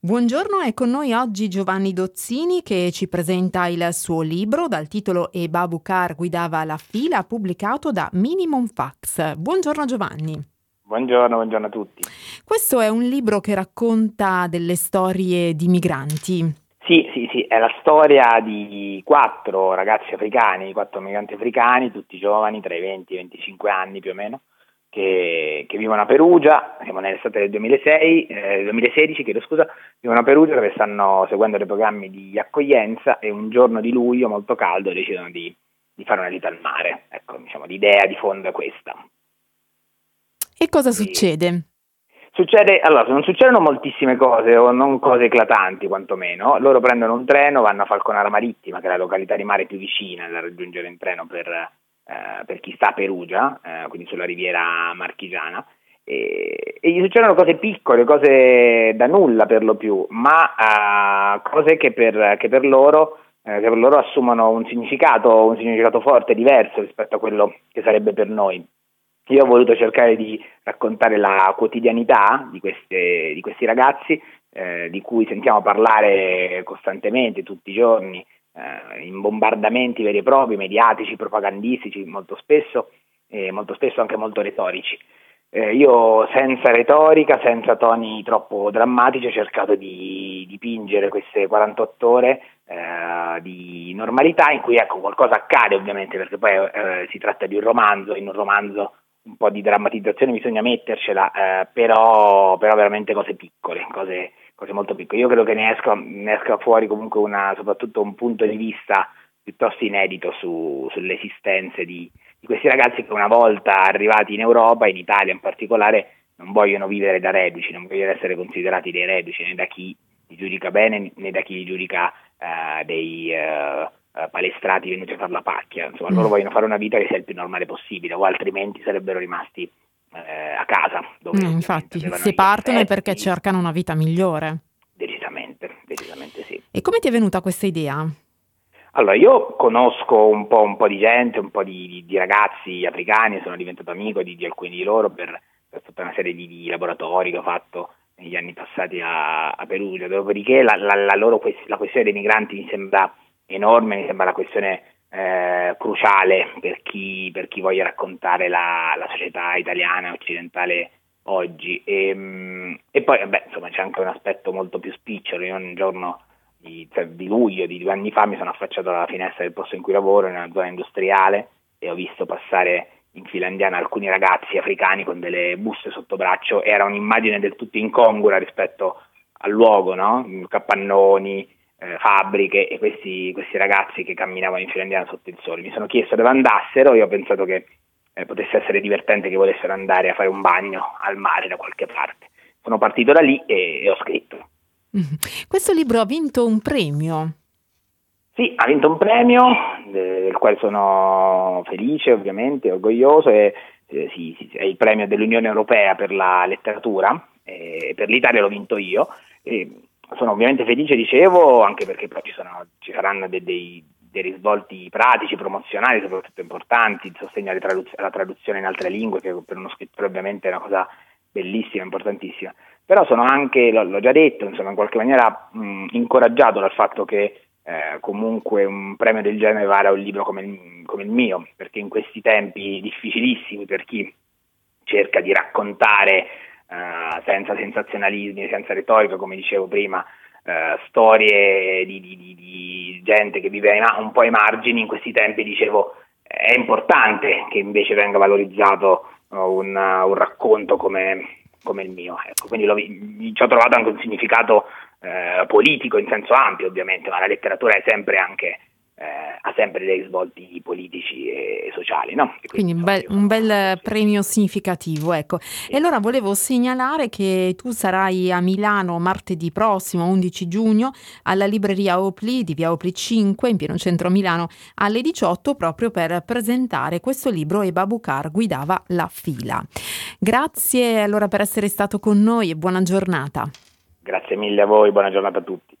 Buongiorno, è con noi oggi Giovanni Dozzini che ci presenta il suo libro dal titolo E Babukar guidava la fila, pubblicato da Minimum Fax. Buongiorno Giovanni. Buongiorno a tutti. Questo è un libro che racconta delle storie di migranti. Sì, è la storia di 4 ragazzi africani, 4 migranti africani, tutti giovani, tra i 20 e i 25 anni più o meno, che vivono a Perugia. Siamo nell'estate del 2016, chiedo scusa, vivono a Perugia dove stanno seguendo dei programmi di accoglienza e un giorno di luglio molto caldo decidono di fare una gita al mare. Ecco, diciamo, l'idea di fondo è questa. E cosa E succede? non succedono moltissime cose, o non cose eclatanti quantomeno. Loro prendono un treno, vanno a Falconara Marittima, che è la località di mare più vicina da raggiungere in treno per chi sta a Perugia, quindi sulla riviera marchigiana, e gli succedono cose piccole, cose da nulla per lo più, ma cose che per loro assumono un significato forte, diverso rispetto a quello che sarebbe per noi. Io ho voluto cercare di raccontare la quotidianità di questi ragazzi, di cui sentiamo parlare costantemente, tutti i giorni, in bombardamenti veri e propri, mediatici, propagandistici, molto spesso anche molto retorici. Io senza retorica, senza toni troppo drammatici, ho cercato di dipingere queste 48 ore di normalità in cui, ecco, qualcosa accade ovviamente, perché poi si tratta di un romanzo. In un romanzo un po' di drammatizzazione bisogna mettercela, però veramente cose piccole, cose molto piccole. Io credo che ne esca fuori comunque soprattutto un punto di vista piuttosto inedito sulle esistenze di questi ragazzi che, una volta arrivati in Europa, in Italia in particolare, non vogliono vivere da reduci, non vogliono essere considerati dei reduci, né da chi li giudica bene né da chi li giudica dei palestrati venuti a fare la pacchia. Insomma, loro vogliono fare una vita che sia il più normale possibile, o altrimenti sarebbero rimasti a casa, dove ovviamente Infatti, avevano se gli partono è perché affetti. cercano una vita migliore. Decisamente sì. E come ti è venuta questa idea? Allora, io conosco un po' di gente, un po' di ragazzi africani, sono diventato amico di alcuni di loro per tutta una serie di laboratori che ho fatto negli anni passati a Perugia. Dopodiché la questione dei migranti mi sembra enorme, mi sembra la questione cruciale per chi voglia raccontare la società italiana occidentale oggi. E poi, vabbè, insomma, c'è anche un aspetto molto più spicciolo. Io un giorno di luglio di 2 anni fa mi sono affacciato alla finestra del posto in cui lavoro, in una zona industriale, e ho visto passare in fila indiana alcuni ragazzi africani con delle buste sotto braccio. Era un'immagine del tutto incongrua rispetto al luogo, no? Capannoni, fabbriche, e questi ragazzi che camminavano in fila indiana sotto il sole. Mi sono chiesto dove andassero, io ho pensato che potesse essere divertente che volessero andare a fare un bagno al mare da qualche parte. Sono partito da lì e ho scritto. Questo libro ha vinto un premio. Sì, ha vinto un premio del quale sono felice, ovviamente, orgoglioso, è il premio dell'Unione Europea per la letteratura, e per l'Italia l'ho vinto io. Sono ovviamente felice, dicevo, anche perché poi ci saranno dei risvolti pratici, promozionali, soprattutto importanti, il sostegno alla traduzione in altre lingue, che per uno scrittore ovviamente è una cosa bellissima, importantissima. Però sono anche, l'ho già detto, insomma, in qualche maniera incoraggiato dal fatto che comunque un premio del genere vara un libro come il mio, perché in questi tempi difficilissimi per chi cerca di raccontare senza sensazionalismi, senza retorica, come dicevo prima, storie di gente che vive un po' ai margini, in questi tempi, dicevo, è importante che invece venga valorizzato un racconto come il mio. Ecco, quindi ci ho trovato anche un significato politico in senso ampio, ovviamente, ma la letteratura è sempre anche ha sempre dei risvolti politici e sociali, no? E quindi, Quindi insomma, io un bel sì, premio significativo, ecco. E sì. allora volevo segnalare che tu sarai a Milano martedì prossimo, 11 giugno, alla libreria Opli di via Opli 5, in pieno centro a Milano, alle 18, proprio per presentare questo libro E Babukar guidava la fila. Grazie allora per essere stato con noi e buona giornata. Grazie mille a voi, buona giornata a tutti.